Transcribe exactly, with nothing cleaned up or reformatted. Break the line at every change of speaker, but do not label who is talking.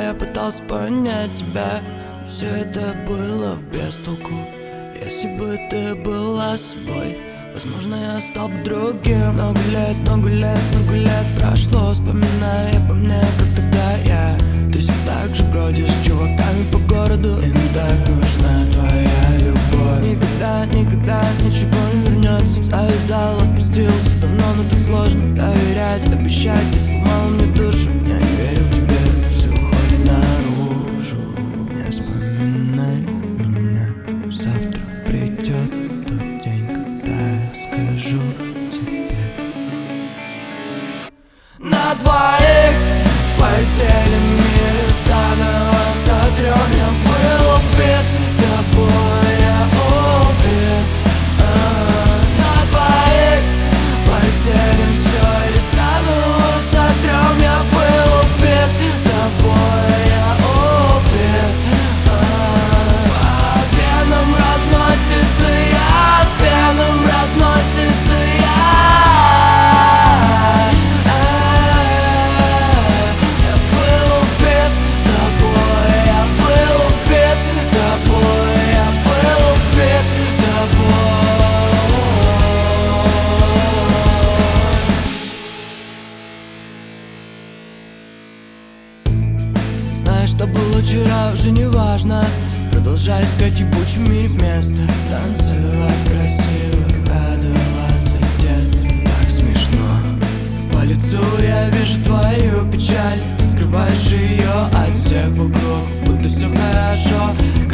я пытался понять тебя. Все это было в бестолку. Если бы ты была собой, возможно, я стал бы другим. Много лет, много лет, много лет прошло, вспоминая по мне, как тогда я. Ты все так же бродишь с чуваками по городу, им так нужна твоя любовь. Никогда, никогда ничего не вернется. Завязал, отпустился давно, но так сложно доверять, обещать. Ты сломал мне душу, я не верил тебе, все уходит наружу. Не вспоминай меня, завтра придет тот день, когда я скажу тебе. На двоих полетели мир, заново сотрем. Я был убит тобой, я убит. А-а-а. На двоих полетели все и заново сотрем. Я был убит тобой, я убит. А-а-а. По венам разносится яд, венам разносится яд. Что было вчера, уже не важно. Продолжай искать в ебучем мире место. Танцевать красиво, радоваться детству. Так смешно. По лицу я вижу твою печаль. Скрываешь ее от всех вокруг, будто все хорошо.